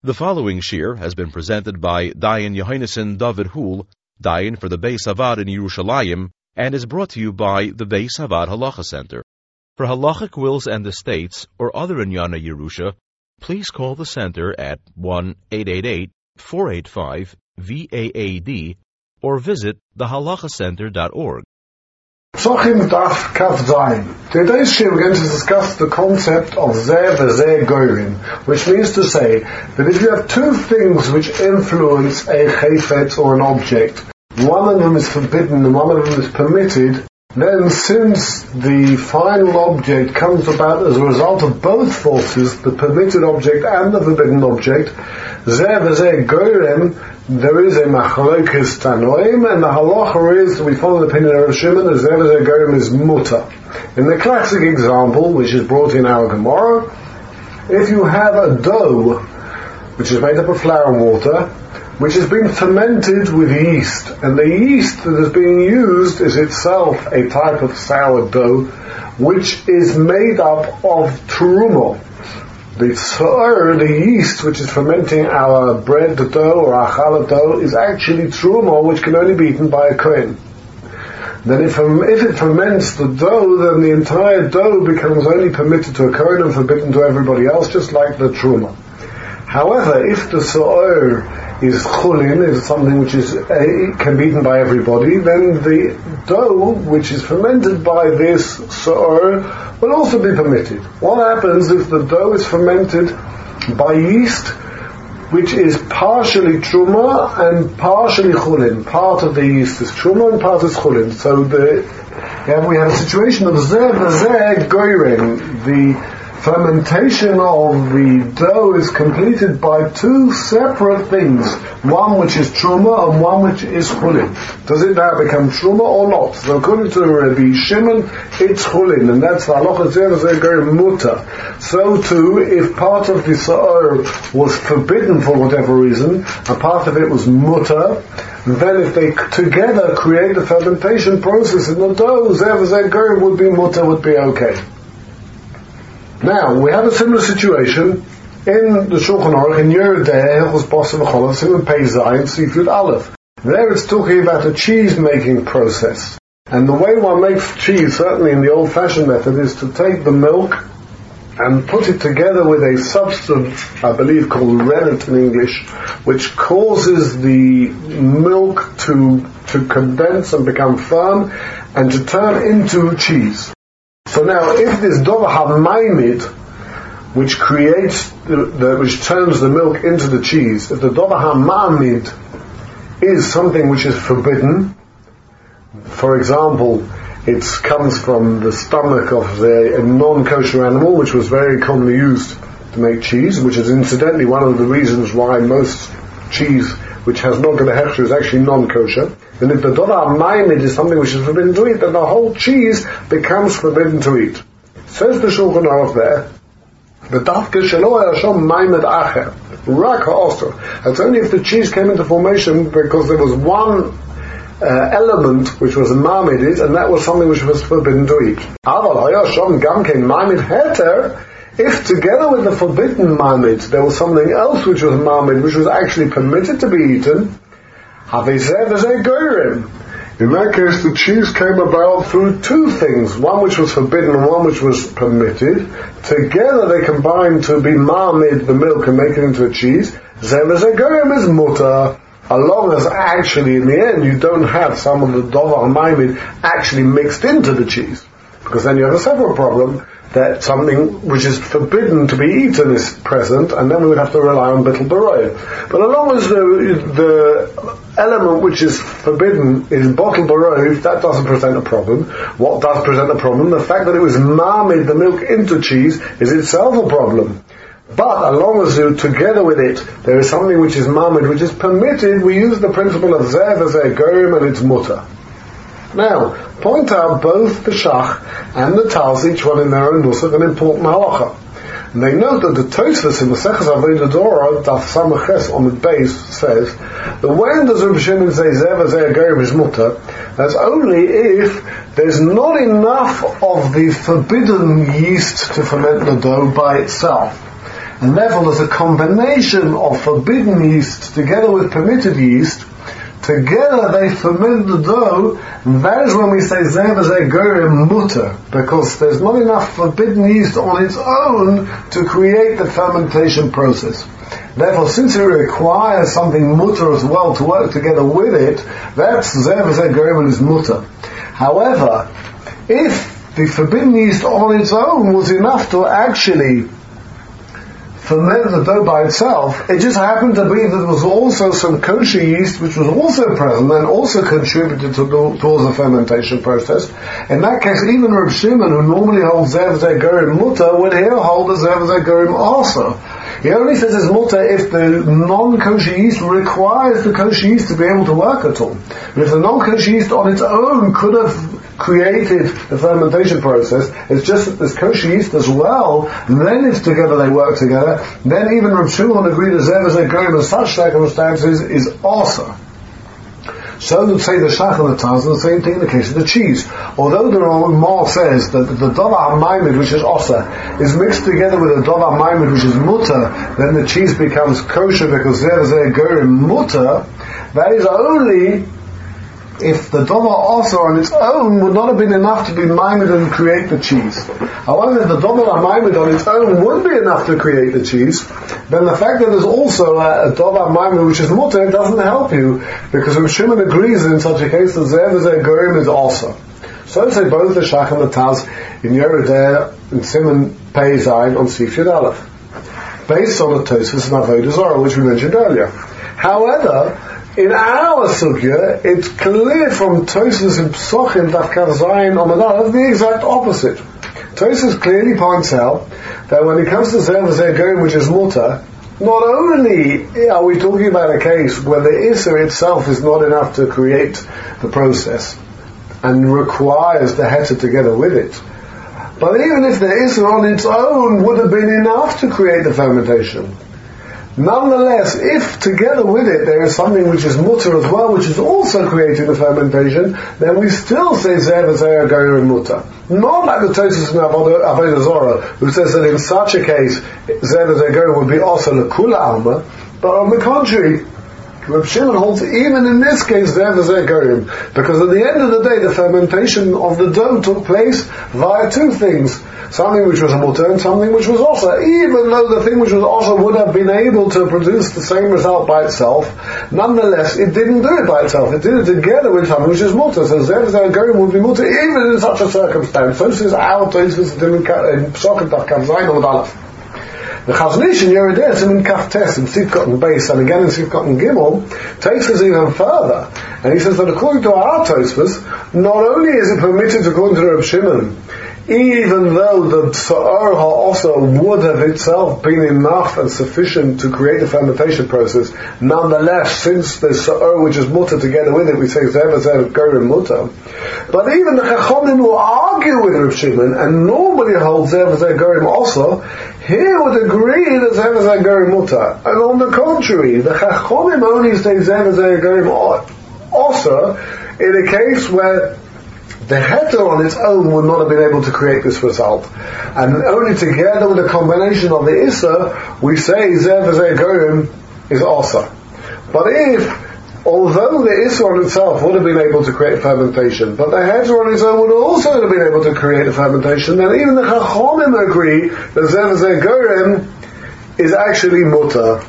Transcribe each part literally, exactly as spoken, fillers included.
The following shir has been presented by Dayan Yohainason David Hul, Dayan for the Beis Havad in Yerushalayim, and is brought to you by the Beis Havad Halacha Center. For halachic wills and estates or other Inyana Yerusha, please call the center at one eight eight eight, four eight five, V A A D or visit the halacha center dot org. Psochim Daf Kav Zayin. Today's shir we're going to discuss the concept of Zeh v'Zeh Goyim, which means to say that if you have two things which influence a chayfetz or an object, one of them is forbidden and one of them is permitted, then since the final object comes about as a result of both forces, the permitted object and the forbidden object, Zeh v'Zeh Goyim, there is a machlokes tanoim, and the halacha is, we follow the opinion of Rav Shimon, that Zeh v'Zeh Goyim is mutar. In the classic example, which is brought in our Gemara, if you have a dough, which is made up of flour and water, which has been fermented with yeast, and the yeast that is being used is itself a type of sourdough, which is made up of terumah. The sour, the yeast which is fermenting our bread dough or our challah dough, is actually terumah, which can only be eaten by a kohen. Then if, if it ferments the dough, then the entire dough becomes only permitted to a kohen and forbidden to everybody else, just like the terumah. However, if the sour is chulin, is something which is uh, can be eaten by everybody, then the dough which is fermented by this sour will also be permitted. What happens if the dough is fermented by yeast, which is partially truma and partially chulin? Part of the yeast is truma and part is chulin. So the, yeah, we have a situation of zeh v'zeh goyim. The fermentation of the dough is completed by two separate things, one which is truma and one which is chulin. Does it now become truma or not? So according to Rabbi Shimon, it's chulin, and that's the halacha zeh v'zeh goyim mutar. So too, if part of the sa'or was forbidden for whatever reason, a part of it was mutar, then if they together create the fermentation process in the dough, zeh v'zeh goyim would be mutar, would be okay. Now, we have a similar situation in the Shulchan Aruch, in Yerideh, Hilchos Basar V'Cholov, Simon Pei Zayin, Sifud Aleph. There it's talking about a cheese-making process. And the way one makes cheese, certainly in the old-fashioned method, is to take the milk and put it together with a substance, I believe called rennet in English, which causes the milk to, to condense and become firm and to turn into cheese. So now, if this dover hamaimid, which creates, the, the, which turns the milk into the cheese, if the dover hamamid is something which is forbidden, for example, it comes from the stomach of the, a non-kosher animal, which was very commonly used to make cheese, which is incidentally one of the reasons why most cheese which has not got a hechsher is actually non-kosher. And if the dover hamaimid is something which is forbidden to eat, then the whole cheese becomes forbidden to eat. Says the Shulchan Aruch there, the dafke shelo hayashom maimed acher, rak ha'oster. That's only if the cheese came into formation because there was one uh, element which was mamided, and that was something which was forbidden to eat. Aval hayashom gamkein maimed heter. If together with the forbidden mamid there was something else which was mamid, which was actually permitted to be eaten, have a zeh v'zeh goyim. In that case, the cheese came about through two things, one which was forbidden and one which was permitted. Together they combined to be mamid, the milk, and make it into a cheese. Zeh v'zeh goyim is mutar, as long as actually in the end you don't have some of the dover hamaimid actually mixed into the cheese. Because then you have a separate problem, that something which is forbidden to be eaten is present, and then we would have to rely on bittul baroy. But as long as the, the element which is forbidden is bottle baroy, that doesn't present a problem. What does present a problem? The fact that it was mamid, the milk, into cheese, is itself a problem. But as long as you, together with it, there is something which is mamid, which is permitted, we use the principle of zeh v'zeh goyim, and it's mutar. Now, point out both the Shach and the Taz, each one in their own nusach, an important halacha. And they note that the Tosfos in the Seches Avodah Dora, Daf Samaches on the base, says that when does Rav Shimon say Zeh v'Zeh Goyim is mutar? That's only if there's not enough of the forbidden yeast to ferment the dough by itself. And therefore there's a combination of forbidden yeast together with permitted yeast. Together they ferment the dough, and that is when we say Zeh v'Zeh Gorim mutter, because there's not enough forbidden yeast on its own to create the fermentation process. Therefore, since it requires something mutter as well to work together with it, that's Zeh v'Zeh Gorim is mutter. However, if the forbidden yeast on its own was enough to actually ferment the dough by itself, it just happened to be that there was also some kosher yeast which was also present and also contributed to the, towards the fermentation process. In that case, even Reb Shimon, who normally holds Zeh v'Zeh Gorim mutter, would here hold the Zeh v'Zeh Gorim also. He only says it's mutter if the non-kosher yeast requires the kosher yeast to be able to work at all. But if the non-kosher yeast on its own could have created the fermentation process, it's just that there's kosher yeast as well, and then if together they work together, then even Reb Shimon agreed that Zeh v'Zeh Gorim in such circumstances is also. So would say the shach and the taz, and the same thing in the case of the cheese. Although the Ramah says that the davar ha'maimid, which is osa, is mixed together with the davar ha'maimid, which is mutter, then the cheese becomes kosher because Zeh v'Zeh Gorim mutter, that is only if the davar also on its own would not have been enough to be maimed and create the cheese. However, if the davar maimed on its own would be enough to create the cheese, then the fact that there's also a, a davar maimed which is mutter doesn't help you, because Reb Shimon agrees in such a case that Zeh v'Zeh Gorim is also. So say both the Shach and the Taz in Yerideh and Simon Pei Zayin on Sif Yud Aleph, based on the Tosfos and Avodah Zarah, which we mentioned earlier. However, in our sugya, it's clear from Tosfos and Psochim Daf Kav Zayin Amud Aleph the exact opposite. Tosfos clearly points out that when it comes to Zeh v'Zeh Gorim, which is mutter, not only are we talking about a case where the Isser itself is not enough to create the process and requires the heter together with it, but even if the Isser on its own would have been enough to create the fermentation, nonetheless, if together with it there is something which is mutter as well, which is also creating the fermentation, then we still say Zeh v'Zeh Gorim mutter. Not like the Tosfos in Avodah Zarah, who says that in such a case Zeh v'Zeh Gorim would be also l'kula alma, but on the contrary, Reb Shimon holds even in this case Zeh v'Zeh Gorim, because at the end of the day the fermentation of the dough took place via two things, something which was a mutter and something which was also, even though the thing which was also would have been able to produce the same result by itself, nonetheless it didn't do it by itself, it did it together with something which is mutter. So Zeh v'Zeh Gorim would be mutter even in such a circumstance. So this is our Tosfos in Psochim Daf Kav Zayin Amud Aleph. The Chazon Ish in Yerideh in Kaf Tes and Sivkot and Beis and again in Sivkot and Gimel takes us even further, and he says that according to our Tosfos, not only is it permitted according to Reb Shimon, even though the Sa'ar also would have itself been enough and sufficient to create the fermentation process, nonetheless, since the Sa'ar which is mutter together with it, we say Zeh v'Zeh Gorim mutter. But even the Chachamim who argue with Reb Shimon and normally hold Zeh v'Zeh Gorim also, here would agree that Zeh v'Zeh Gorim mutter. And on the contrary, the Chachamim only say Zeh v'Zeh Gorim also in a case where the heter on its own would not have been able to create this result, and only together with a combination of the Issa we say Zeh v'Zeh Gorim is also. But if, although the Issa on itself would have been able to create fermentation, but the heter on its own would also have been able to create a fermentation, then even the Chachamim agree that Zeh v'Zeh Gorim is actually mutter.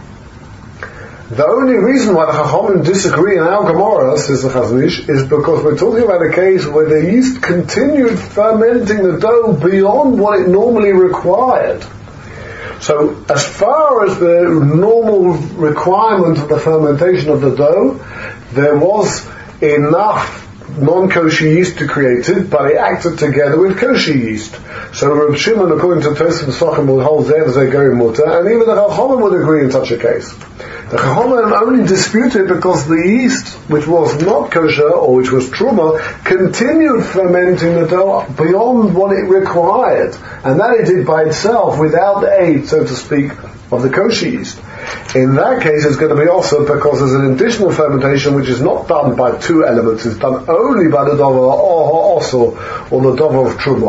The only reason why the Chachamim disagree in our Gemara, says the Chazon Ish, is because we're talking about a case where the yeast continued fermenting the dough beyond what it normally required. So, as far as the normal requirement of the fermentation of the dough, there was enough non-kosher yeast to create it, but it acted together with kosher yeast. So Reb Shimon, according to Tosfos and Psochim, will hold Zeh v'Zeh Gorim mutter, and even the Chachamim would agree in such a case. The Chachamim only disputed because the yeast, which was not kosher, or which was truma, continued fermenting the dough beyond what it required, and that it did by itself, without the aid, so to speak, of the kosher yeast. In that case, it's going to be also because there's an additional fermentation which is not done by two elements, it's done only by the dover or also, or the dover of truma.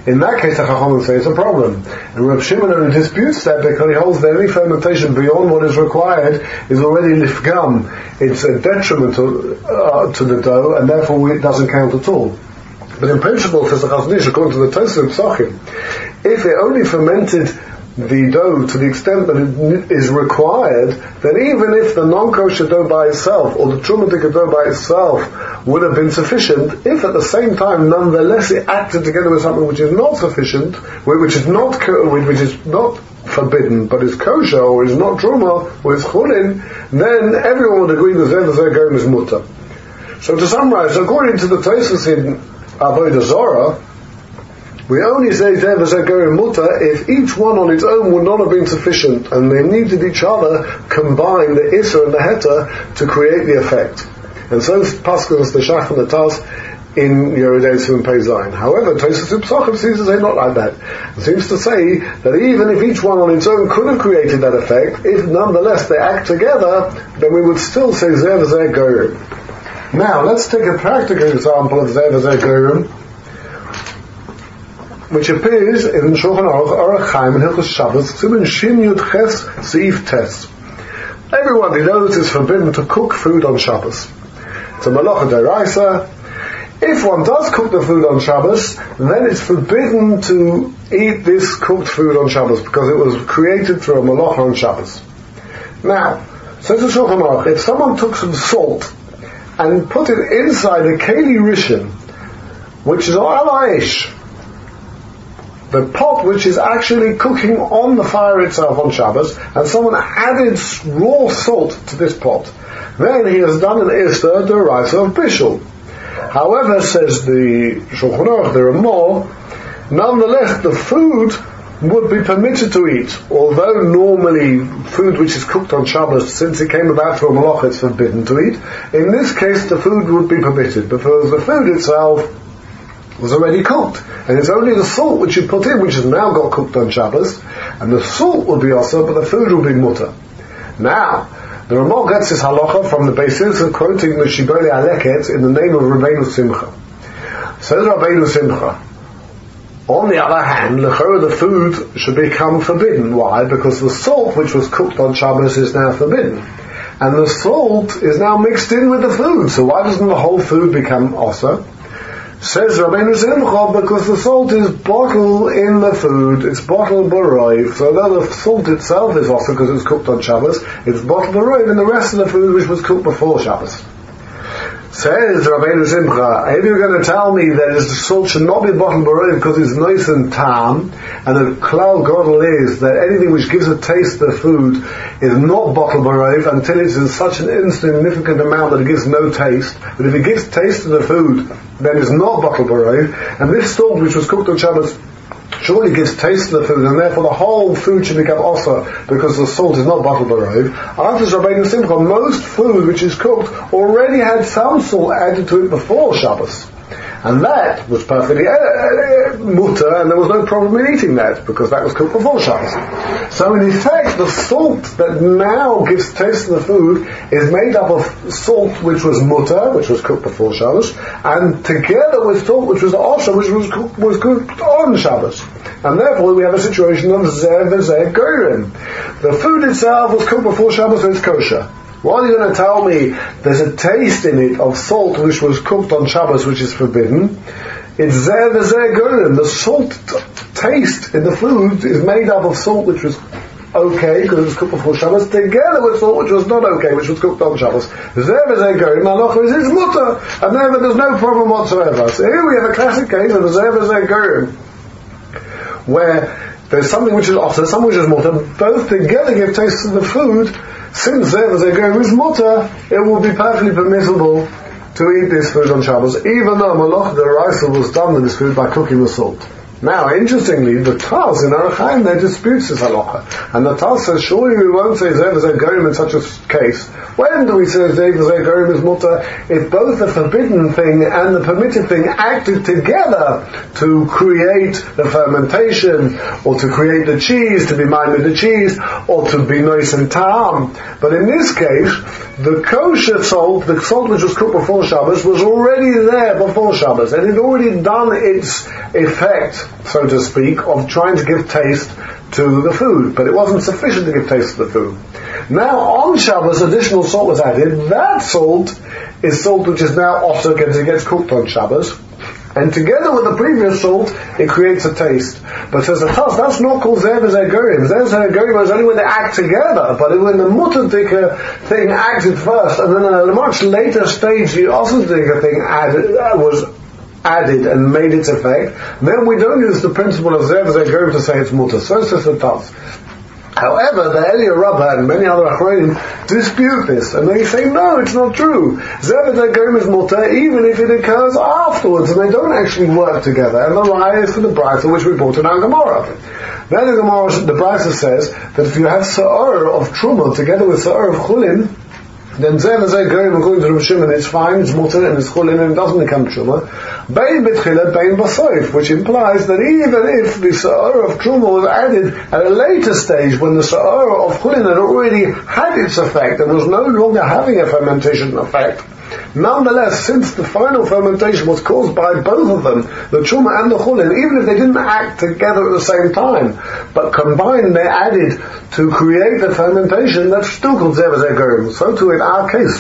In that case, the Chachamim say it's a problem. And Reb Shimon only disputes that because he holds that any fermentation beyond what is required is already lifgam. It's a detriment to, uh, to the dough, and therefore it doesn't count at all. But in principle, says the Chazon Ish, according to the Tosfos Psachim, if it only fermented the dough to the extent that it is required, then even if the non-kosher dough by itself or the trumatic dough by itself would have been sufficient, if at the same time nonetheless it acted together with something which is not sufficient, which is not which is not forbidden but is kosher or is not truma or is chulin, then everyone would agree that Zev Zeh Goyim is mutter. So to summarize, according to the Tosfos in Avodah Zarah, we only say Zev Zeh Goyim mutter if each one on its own would not have been sufficient, and they needed each other combine the Isser and the Heter to create the effect. And so Paschals the Shach and the Tas in Yeridei Tzim Pei Zayin. However, Tosfos Psachim seems to say not like that. It seems to say that even if each one on its own could have created that effect, if nonetheless they act together, then we would still say Zev Zeh Goyim. Now, let's take a practical example of Zev Zeh Goyim, which appears in Shulchan Aruch Orach Chaim and Hilchos Shabbos, Siman Shin Yud Ches Seif Tes. Everybody knows it's forbidden to cook food on Shabbos. It's a malacha d'oraisa. If one does cook the food on Shabbos, then it's forbidden to eat this cooked food on Shabbos because it was created through a malacha on Shabbos. Now, says the Shulchan Aruch, if someone took some salt and put it inside a keli rishon, which is al aish, the pot which is actually cooking on the fire itself on Shabbos, and someone added raw salt to this pot, then he has done an Isser d'oraisa of Bishul. However, says the Shulchan Aruch, there are more, nonetheless the food would be permitted to eat, although normally food which is cooked on Shabbos, since it came about through a malacha, it's forbidden to eat. In this case, the food would be permitted, because the food itself was already cooked, and it's only the salt which you put in which has now got cooked on Shabbos, and the salt will be also, but the food will be mutter. Now, the Ramah gets this halacha from the basis of quoting the Shibbolei Aleket in the name of Rabbeinu Simcha. Says Rabbeinu Simcha, on the other hand, l'chorah, the food should become forbidden. Why? Because the salt which was cooked on Shabbos is now forbidden, and the salt is now mixed in with the food. So why doesn't the whole food become osur? Says Rabbeinu Simcha, because the salt is bottled in the food, it's bottled b'roiv, so though the salt itself is also because it's cooked on Shabbos, it's bottled b'roiv in the rest of the food which was cooked before Shabbos. Says Rabbeinu Simcha, if you're going to tell me that the salt should not be bottled b'roiv because it's nice and tam, and the klal godel is that anything which gives a taste to the food is not bottled b'roiv until it's in such an insignificant amount that it gives no taste, but if it gives taste to the food, then it's not bottled b'roiv, and this salt which was cooked on Shabbos surely gives taste to the food, and therefore the whole food should become osur because the salt is not bottled b'roiv. After Rabbeinu Simcha, most food which is cooked already had some salt added to it before Shabbos, and that was perfectly uh, uh, mutter, and there was no problem in eating that because that was cooked before Shabbos. So in effect, the salt that now gives taste to the food is made up of salt which was mutter, which was cooked before Shabbos, and together with salt which was osur, which was cooked, was cooked on Shabbos. And therefore we have a situation of Zev Zeh Goyim. The food itself was cooked before Shabbos, so it's kosher. Why are you going to tell me there's a taste in it of salt which was cooked on Shabbos which is forbidden? It's Zev Zeh Goyim. The salt t- taste in the food is made up of salt which was okay because it was cooked before Shabbos, together with salt which was not okay, which was cooked on Shabbos. Zev Zeh Goyim, halacha is it's mutter, and therefore there's no problem whatsoever. So here we have a classic case of Zev Zeh Goyim, where there's something which is osur, something which is mutter, both together give taste to the food. Since Zev Zeh Goyim is mutter, it will be perfectly permissible to eat this food on Shabbos, even though malacha d'oraisa was done with this food by cooking the salt. Now, interestingly, the Taz in Orach Chaim, they disputes this halacha. And the Taz says, surely we won't say Zev Zeh Goyim in such a case. When do we say Zev Zeh Goyim is mutter? If both the forbidden thing and the permitted thing acted together to create the fermentation, or to create the cheese, to be made with the cheese, or to be nice and tam. But in this case, the kosher salt, the salt which was cooked before Shabbos, was already there before Shabbos, and it had already done its effect so to speak, of trying to give taste to the food, but it wasn't sufficient to give taste to the food. Now on Shabbos, additional salt was added. That salt is salt which is now also because it gets cooked on Shabbos, and together with the previous salt, it creates a taste. But says the Taz, that's not called Zev Zegorim. Zev Zegorim is only when they act together, but when the Mutadika thing acted first, and then at a much later stage, the Ossadika thing added, uh, was added and made its effect, then we don't use the principle of Zev Zegorim to say it's Mutter. So says the Taz. However, the Eliyah Rabbah and many other Achronim dispute this, and they say, no, it's not true. Zev Zegorim is mutter even if it occurs afterwards, and they don't actually work together. And the Raya is for the Brisa which we brought in our Gemara. Then the Gemara, the Brisa says that if you have Sa'or of Truma together with Sa'or of Chulin, then Zev Zegorim, according to Rav Shimon, it's fine, it's mutter, and it's Chulin, and it doesn't become Truma. Bein B'tchila, Bein B'soif, which implies that even if the Sa'or of Truma was added at a later stage, when the Sa'or of Chulin had already had its effect and was no longer having a fermentation effect, nonetheless, since the final fermentation was caused by both of them, the Truma and the Chulin, even if they didn't act together at the same time, but combined they added to create the fermentation, that's still called Zev Zegorim. So too in our case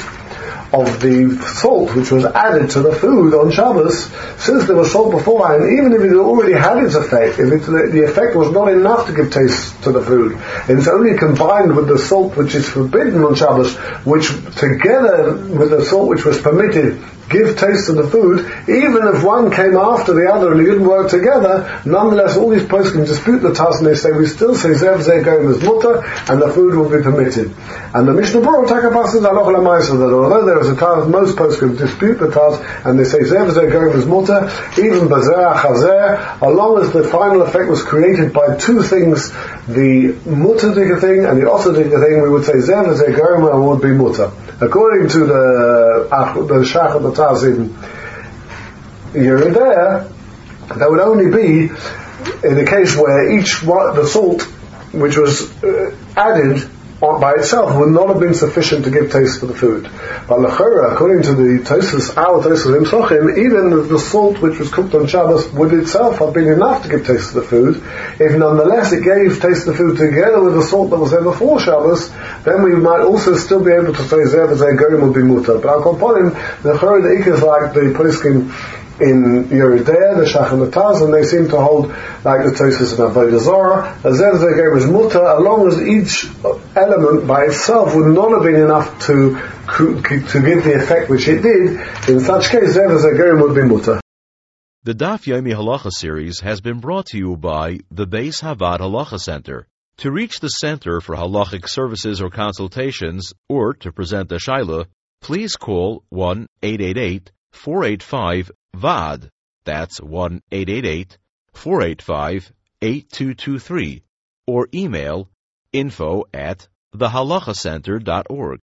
of the salt which was added to the food on Shabbos, since there was salt beforehand, even if it already had its effect, if it, the effect was not enough to give taste to the food, and it's only combined with the salt which is forbidden on Shabbos, which together with the salt which was permitted give taste to the food, even if one came after the other and they didn't work together, nonetheless all these posts can dispute the Taz and they say, we still say Zev Zegorim is mutter and the food will be permitted. And the Mishnah Berurah Takabas is Halacha L'Maisa, that although there is a Taz, most posts can dispute the Taz and they say Zev Zegorim is mutter, even Bazeh Chazer, along as the final effect was created by two things, the mutterdika thing and the ossadika thing, we would say Zev Zegorim would be mutter. According to the the Shach of the Taz in Yeridea, that would only be in the case where each the salt which was uh, added by itself would not have been sufficient to give taste to the food. But l'chora, according to the Tosfos, our Tosfos in Sochim, even the salt which was cooked on Shabbos would itself have been enough to give taste to the food. If nonetheless it gave taste to the food together with the salt that was there before Shabbos, then we might also still be able to say Zev Zegorim would be mutter. But I'll compare him, the l'chora, the ikah is like the poskim in Yeridea, the Shach and the Taz, and they seem to hold, like the Tosfos and Avodah Zarah, a Zev Zegorim is mutter, along as each element by itself would not have been enough to to give the effect which it did. In such case, Zev Zegorim would be mutter. The Daf Yomi Halacha series has been brought to you by the Beis Havad Halacha Center. To reach the Center for Halachic Services or Consultations, or to present a Shaila, please call one eight eight eight, four eight five, V A D. That's one eight eight eight, four eight five, eight two two three, or email info at the halacha center dot org.